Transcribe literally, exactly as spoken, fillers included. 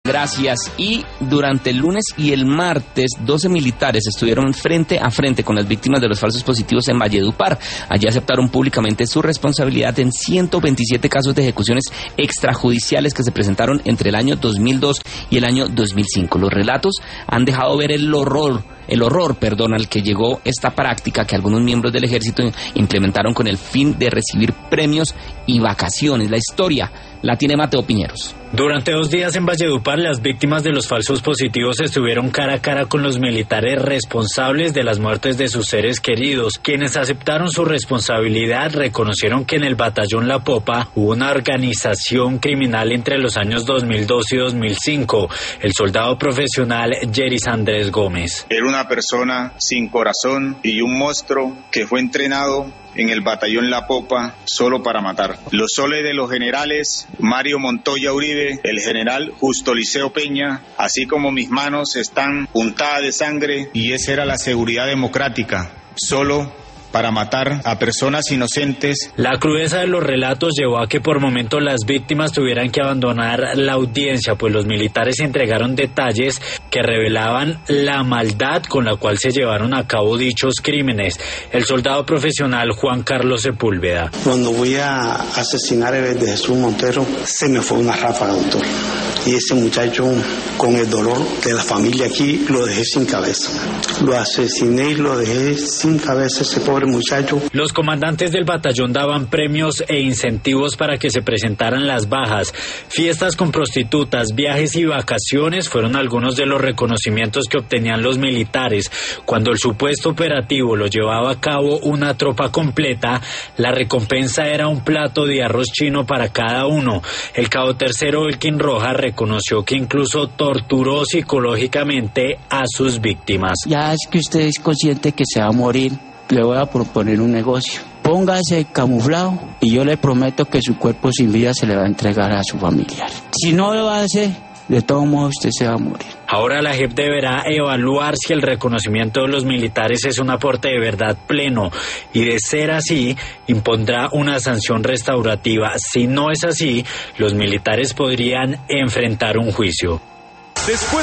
Gracias. Y durante el lunes y el martes, doce militares estuvieron frente a frente con las víctimas de los falsos positivos en Valledupar. Allí aceptaron públicamente su responsabilidad en ciento veintisiete casos de ejecuciones extrajudiciales que se presentaron entre el año dos mil dos y el año dos mil cinco. Los relatos han dejado ver el horror, el horror, perdón, al que llegó esta práctica que algunos miembros del ejército implementaron con el fin de recibir premios y vacaciones. La historia la tiene Mateo Piñeros. Durante dos días en Valledupar, las víctimas de los falsos positivos estuvieron cara a cara con los militares responsables de las muertes de sus seres queridos. Quienes aceptaron su responsabilidad reconocieron que en el batallón La Popa hubo una organización criminal entre los años dos mil dos y dos mil cinco. El soldado profesional Jeris Andrés Gómez. Era una persona sin corazón y un monstruo que fue entrenado en el batallón La Popa solo para matar. Los soles de los generales Mario Montoya Uribe, el general Justo Liceo Peña, así como mis manos están untadas de sangre, y esa era la seguridad democrática, solo para matar a personas inocentes. La crudeza de los relatos llevó a que por momentos las víctimas tuvieran que abandonar la audiencia, pues los militares entregaron detalles que revelaban la maldad con la cual se llevaron a cabo dichos crímenes. El soldado profesional Juan Carlos Sepúlveda. Cuando voy a asesinar a de Jesús Montero, se me fue una ráfaga, doctor. Y ese muchacho, con el dolor de la familia aquí, lo dejé sin cabeza. Lo asesiné y lo dejé sin cabeza, ese pobre muchacho. Los comandantes del batallón daban premios e incentivos para que se presentaran las bajas. Fiestas con prostitutas, viajes y vacaciones fueron algunos de los reconocimientos que obtenían los militares. Cuando el supuesto operativo lo llevaba a cabo una tropa completa, la recompensa era un plato de arroz chino para cada uno. El cabo tercero Elkin Rojas reconoció que incluso torturó psicológicamente a sus víctimas. Ya es que usted es consciente que se va a morir, le voy a proponer un negocio. Póngase camuflado y yo le prometo que su cuerpo sin vida se le va a entregar a su familiar. Si no lo hace, de todos modos usted se va a morir. Ahora la J E P deberá evaluar si el reconocimiento de los militares es un aporte de verdad pleno, y de ser así, impondrá una sanción restaurativa. Si no es así, los militares podrían enfrentar un juicio. Después